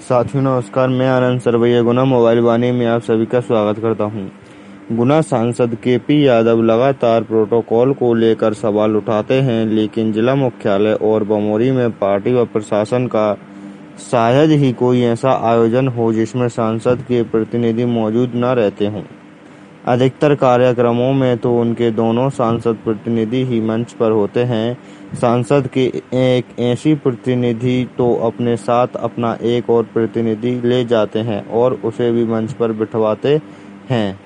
साथियों नमस्कार, मैं आनंद सरवैया गुना मोबाइल वाणी में आप सभी का स्वागत करता हूं। गुना सांसद केपी यादव लगातार प्रोटोकॉल को लेकर सवाल उठाते हैं, लेकिन जिला मुख्यालय और बमोरी में पार्टी व प्रशासन का शायद ही कोई ऐसा आयोजन हो जिसमें सांसद के प्रतिनिधि मौजूद न रहते हों। अधिकतर कार्यक्रमों में तो उनके दोनों सांसद प्रतिनिधि ही मंच पर होते हैं। सांसद के एक ऐसी प्रतिनिधि तो अपने साथ अपना एक और प्रतिनिधि ले जाते हैं और उसे भी मंच पर बिठवाते हैं।